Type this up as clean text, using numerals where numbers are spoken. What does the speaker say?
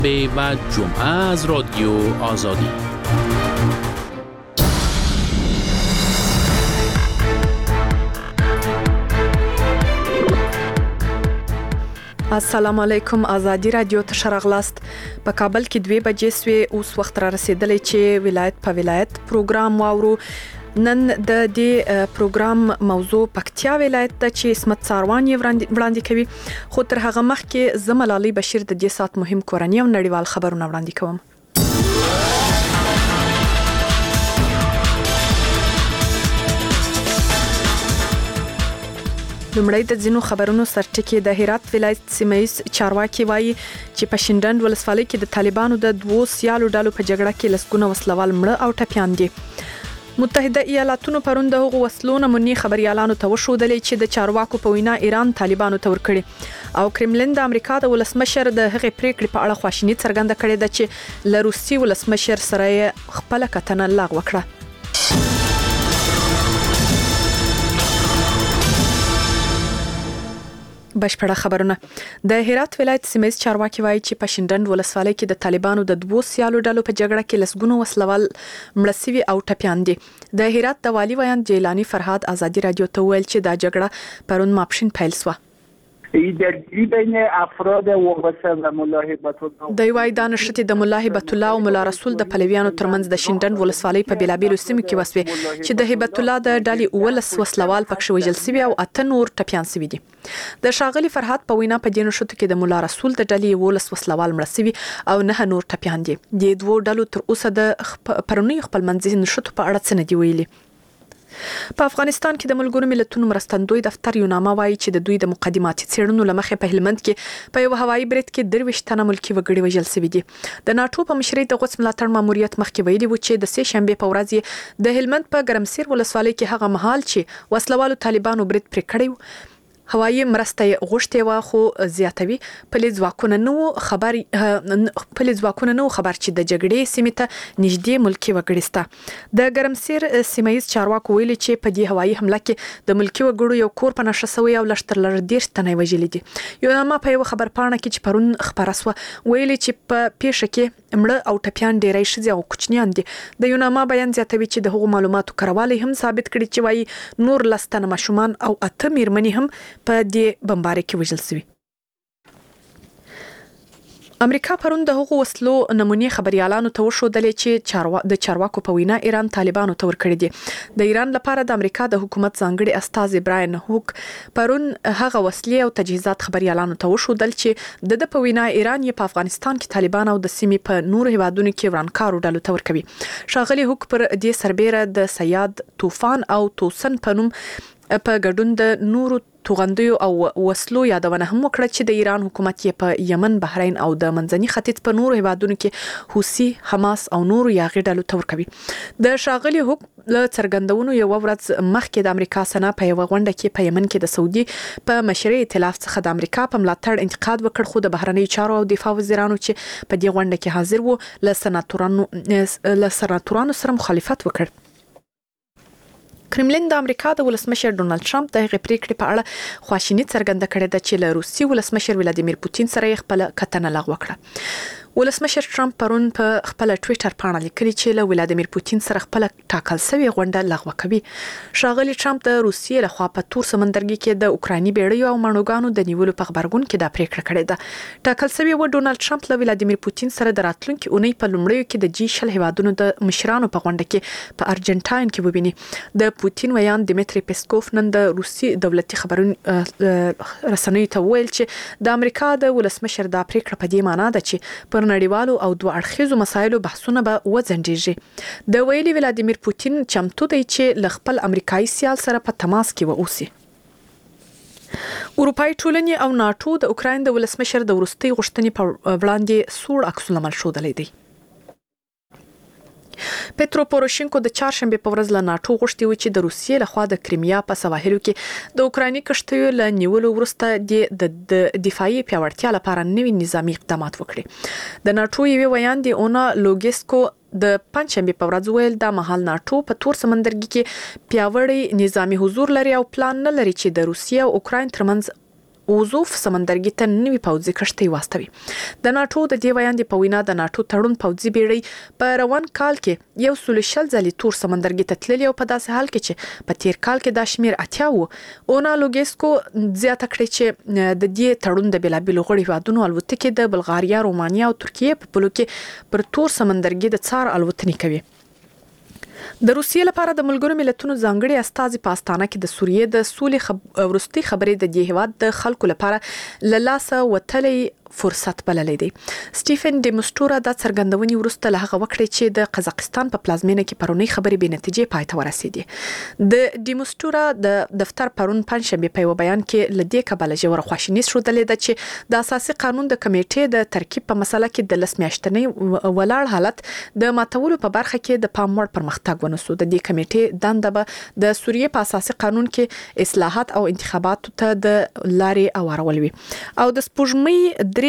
و جمعه از رادیو آزادی. السلام علیکم. آزادی رادیو ته شرغلاست. په کابل کې 2 بجې سوې. اوس وخت را رسیدلی چې ولایت په ولایت پروګرام واورو. نن د دې پروګرام موضوع پکتیا ولایت ته چې اسمت ساروان یې وړاندې کوي. خو تر هغه مخکې زملالي بشیر د دې سات مهم کورنۍ او نړیوال خبرونه وړاندې کوم. لومړی د ځینو خبرونو سرټکی. د هرات ولایت سیمایي چارواکي وایي چې په شینډنډ ولسوالۍ کې د طالبانو د 2 سیالو ډلو په جګړه کې لسګونه وسلوال مړه او ټپيان دي. متحده ایالاتونو پرون د هغو وسلو نمونې خبريالانو ته وښودلې چې د چارواکو په وینا ایران طالبانو ته ورکړي او کرملین د امریکا د ولسمشر د هغې پریکړې په اړه خواشیني څرګنده کړې ده چې له روسي ولسمشر سره خپل کتنه لغوه کړه. بشپړه خبرونه. د هرات ولایت سیمایي چارواکي وایي چې په شینډنډ ولسوالۍ کې د طالبانو د 2 سیالو ډلو په جګړه کې لسګونه وسلوال مړه شوي او ټپيان دي. د هرات د والي ویان جیلانی فرهاد آزادی رادیو ته ویل چې دا جګړه پرون ماپښین پیل شوه. درگیری بین افراد وابسته و ملا هیبت الله. د وای دانشتي د ملا هیبت الله او ملا رسول د پلویانو ترمنځ د شینډنډ ولسوالۍ په بیلابیلو سیمو کې وسوي چې د هیبت الله د ډلې اول وسلوال پکښ وژل شوی او 8 نور ټپيان شوی دي. د شاغلي فرهاد په وینا په دینو شته کې د ملا رسول د ډلې اول وسلوال مړ شوی او 9 نور ټپيان دي. د دوه ډلو تر اوسه د پرونی خپل منځي نشټو په اړه څه نه دی ویلي. په افغانستان کې د ملګرو ملتونو مرستندوی دفتر یونامه وایي چې د دوی د مقدماتي څېړنو لمخې په هلمند کې په یو هوایي برید کې 23 تنه ملکی وګړي وژل شوي دي. د ناتو په مشرۍ د غوڅ ملاتړ ماموریت مخکې ویلي و چې د 3 شنبه په ورځ د هلمند په ګرمسیر ولسوالۍ کې هغه مهال چې وسلوالو طالبانو برید پرې کړی هوایي مرسته غوښتي و خو زیاتوي پولیس ځواکونه نو خبر چې د جګړې سیمې ته نږدې ملکی وګړي سته. د ګرمسیر سیمایي چارواکو ویلي چې په دې هوایي حمله کې د ملکی وګړو یو کور په نشه سوی او لشتر لر 10 تنه وژل دي. یونامه په یو خبر پاڼه کې چې پرون خبره سو ویلي چې په پیښه کې مړه او ټپيان ډیرای شي او کوچنیان دي. د یونامه بیان زیاتوي چې د هغو معلوماتو کړوالی هم ثابت کړي چې وایي نور لستنه ماشومان او 8 میرمنې هم په دې بمبارۍ کې وژل شوي. امریکا پرون د هغو وسلو نمونې خبريالانو ته وښودلې چې د چارواکو په وینا ایران طالبانو ته ورکړي دي. د ایران لپاره د امریکا د حکومت ځانګړي استازي براین هوک پرون هغه وسلې او تجهیزات خبريالانو ته وښودل چې د په وینا ایران یې په افغانستان کې طالبان او د سیمې په نور هیوادونو کې ورانکارو ډلو ته ورکوي. شاغلي هوک پر دې سربېره د سیاد طوفان او توسن په نوم په ګډون د نورو توغندیو او وسلو یادونه هم وکړه چې د ایران حکومت یې په یمن، بحرین او د منځني ختیځ په نورو هیوادونو کې حوثي، حماس او نورو یاغي ډلو ته ورکوي. د شاغلي حکم له څرګندونو یو ورځ مخکې د امریکا سنا په یو غونډه کې په یمن کې د سعودي په مشرۍ ائتلاف څخه د امریکا په ملاتړ انتقاد وکړ خو د بهرنی چارو او دفاع وزیرانو چې په دې غونډه کې حاضر وو له سناتورانو سره مخالفت وکړ. کرملین د امریکا د ولسمشر ډونالد ټرمپ د هغې پریکړې په اړه خواشیني څرګنده کړې ده چې له روسي ولسمشر ولادیمیر پوتین سره خپل کتنه لغوه کړه. ولسمشر ټرمپ پرون په خپل ټوئیټر پاڼه لیکلي چې له ولادیمیر پوتین سره خپل ټاکل شوی غونډه لغوه کوي. شاغلي ټرمپ د روسیې لخوا په تور سمندرګي کې د اوکرایني بیړیو او مانوګانو د نیولو په خبرګون کې دا پریکړه کړې ده. ټاکل شوی و ډونالد ټرمپ له ولادیمیر پوتین سره د راتلونکي اونۍ په لومړیو کې د G20 هیوادونو د مشرانو په غونډه کې په ارجنټاین کې وبیني. د پوتین ویان دیمیتری پیسکوف نن د روسي دولتي خبرونو رسنیو ته ویل چې د امریکا د ولسمشر دا پریکړه په دې معنی ده چې پر نړیوالو او دوه اړخیزو مسایلو بحثونه به وځنډیږي. د ویلي ولادیمیر پوتین چمتو دی چې ل خپل امریکایي سیال سره په تماس کې واوسي. اروپای ټولنې او ناتو د اوکراین د ولسمشر د وروستي غوښتنې په وړاندې سوړ عکسونه منشودلې دي. پترو پوروشینکو د چهارشنبه په ورځ له ناتو غوښتي و چې د روسیې لخوا د کریمیا په سواحلو کې د اوکرایني کشتیو له نیولو وروسته د دفاعي پیاوړتیا لپاره نوي نظامی اقدامات وکړي. د ناتو یوه ویان دی اونا لوګیسکو د پنځشنبه په ورځ ویل د مهال ناتو په تور سمندرګي کې پیاوړی نظامی حضور لري او پلان نه لري چې د روسیې او اوکراین ترمنځ اوزوف سمندرګي ته نوي پوځي کشتۍ واستوي. د ناتو د دې ویاندې په وینا د ناتو تړون پوځي بیړۍ په روان کال کې 140 ځلې تور سمندرګي ته تللی او په داسې حال کې چې په تیر کال کې دا شمیر 80 وو. اونا لوګیسکو زیاته کړې چې د دې تړون د بلابل غړي هیوادونو الوتکې د بلغاریا، رومانیا او ترکیه په پلو کې پر تور سمندرګي د څار الوتنې کوي. د روسیې لپاره د ملګرو ملتونو ځانګړي استازي په استانه کې د سوریې د سولې ورستي خبرې د دې هیواد د خلکو لپاره لاسه وتلې فرصت بللی دی. سټیفن ډیموسټورا د څرګندونې وروسته له هغه وکړې چې د قزاقستان په پلازمینه کې پرونی خبرې به نتیجې پای ته ورسېدې. د ډیموسټورا د دفتر پرون پنځشنبه په بیان کې لدې کبل جوړ خواشینی شودلې ده چې د اساسي قانون د کمیټې د ترکیب په مسله کې د لسمیاشتنې ولاړ حالت د ماتولو په برخه کې د پام وړ پرمختګ ونسو. د دې کمیټې دنده به د سوریې په اساسي قانون کې اصلاحات او انتخابات ته د لارې اورول وي او د سپوږمۍ